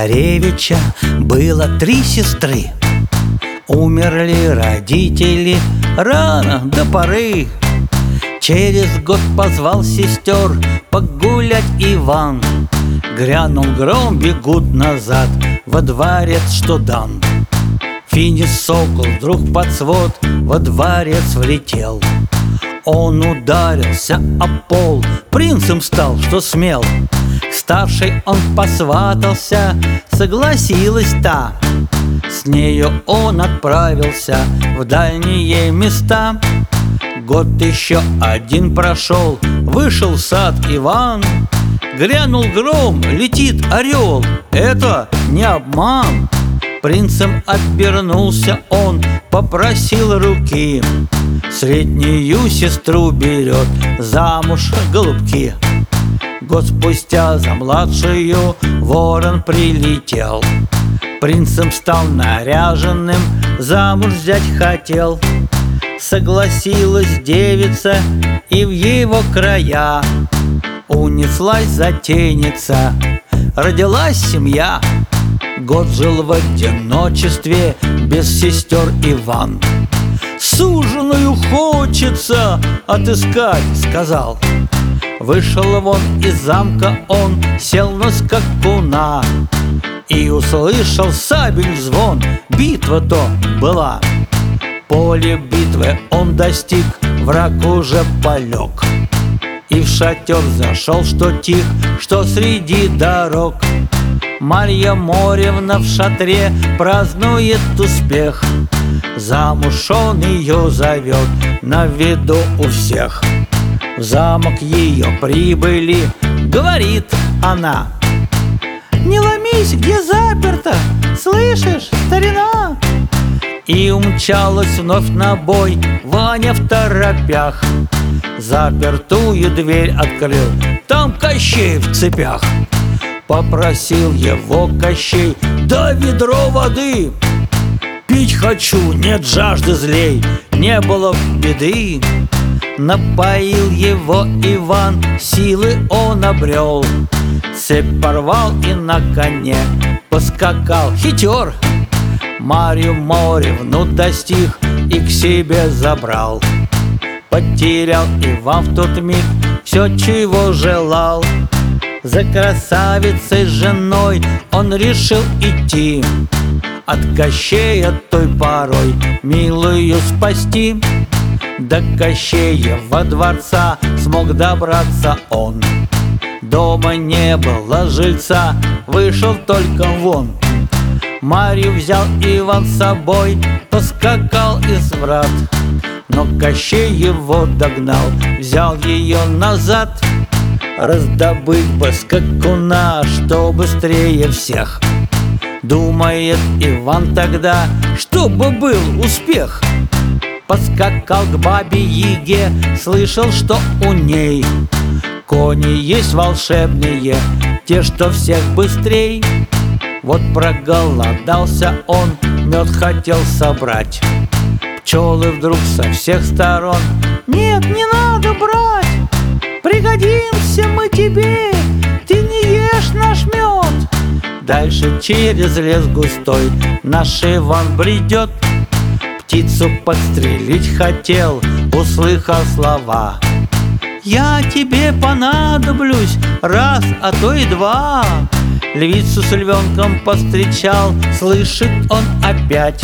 царевича было 3 сестры. Умерли родители рано до поры. Через год позвал сестер погулять Иван. Грянул гром, бегут назад во дворец, что дан. Финис сокол вдруг под свод во дворец влетел. Он ударился о пол, принцем стал, что смел. К старшей он посватался, согласилась та. С нею он отправился в дальние места. Год еще один прошел, вышел в сад Иван. Грянул гром, летит орел, это не обман. Принцем обернулся он, попросил руки. Среднюю сестру берет замуж голубки. Год спустя за младшую ворон прилетел. Принцем стал наряженным, замуж взять хотел. Согласилась девица и в его края унеслась затейница, родилась семья. Год жил в одиночестве без сестер Иван. «Суженую хочется отыскать», — сказал. Вышел вон из замка он, сел на скакуна и услышал сабель звон, битва-то была. Поле битвы он достиг, враг уже полег. И в шатер зашел, что тих, что среди дорог. Марья Моревна в шатре празднует успех. Замуж он ее зовет на виду у всех. В замок ее прибыли, говорит она: «Не ломись, где заперто, слышишь, старина?» И умчалась вновь на бой Ваня в торопях. Запертую дверь открыл, там Кощей в цепях. Попросил его Кощей: «Да ведро воды! Пить хочу, нет жажды злей, не было беды». Напоил его Иван, силы он обрел. Цепь порвал и на коне поскакал хитер. Марью Моревну достиг и к себе забрал. Потерял Иван в тот миг все, чего желал. За красавицей женой он решил идти, от Кощея той порой милую спасти. До Кощеева дворца смог добраться он. Дома не было жильца, вышел только вон. Марью взял Иван с собой, поскакал из врат. Но Кощей его догнал, взял ее назад. Раздобыть бы скакуна, что быстрее всех. Думает Иван тогда, чтобы был успех. Подскакал к бабе Яге, слышал, что у ней кони есть волшебные, те, что всех быстрей. Вот проголодался он, мед хотел собрать. Пчелы вдруг со всех сторон: «Нет, не надо брать, пригодимся мы тебе, ты не ешь наш мед». Дальше через лес густой наш Иван бредет. Птицу подстрелить хотел, услыхал слова: «Я тебе понадоблюсь раз, а то и два». Львицу с львенком повстречал, слышит он опять: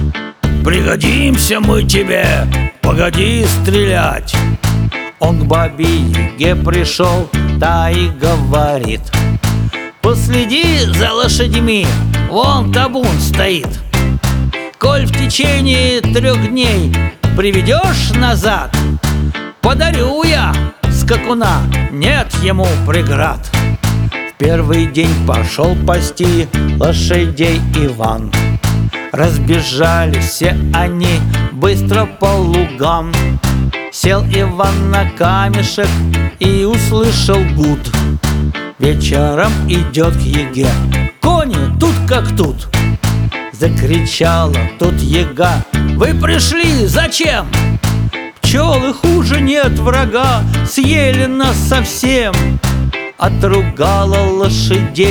«Пригодимся мы тебе, погоди стрелять». Он к бабе Яге пришел, та и говорит: «Последи за лошадьми, вон табун стоит. Коль в течение 3 дней приведешь назад, подарю я скакуна, нет ему преград». В первый день пошел пасти лошадей Иван. Разбежались все они быстро по лугам. Сел Иван на камешек и услышал гуд. Вечером идет к Яге: «Кони тут как тут». Закричала тут Яга: «Вы пришли зачем? Пчелы хуже нет врага, съели нас совсем». Отругала лошадей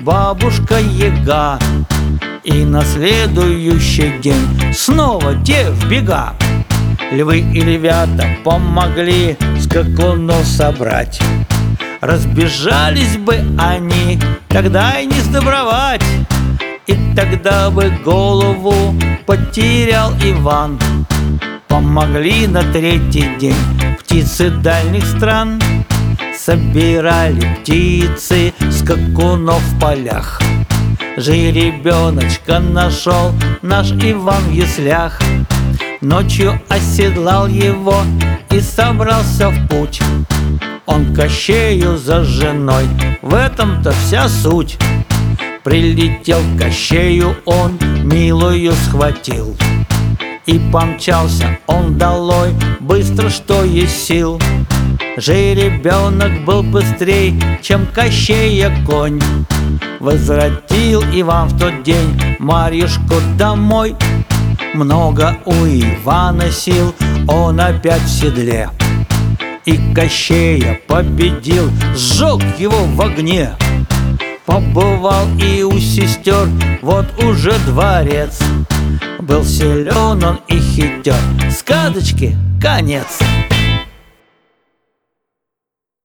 бабушка Яга. И на следующий день снова те в бега. Львы и львята помогли скакунов собрать. Разбежались бы они, тогда и не сдобровать. И тогда бы голову потерял Иван. Помогли на третий день птицы дальних стран. Собирали птицы скакунов в полях. Жеребеночка нашел наш Иван в яслях. Ночью оседлал его и собрался в путь. Он к Кощею за женой, в этом-то вся суть. Прилетел к Кощею, он милую схватил. И помчался он долой, быстро, что есть сил. Жеребенок был быстрей, чем Кощея конь. Возвратил Иван в тот день Марьюшку домой. Много у Ивана сил, он опять в седле. И Кощея победил, сжег его в огне. Побывал и у сестер, вот уже дворец. Был силен он и хитер, сказочки конец.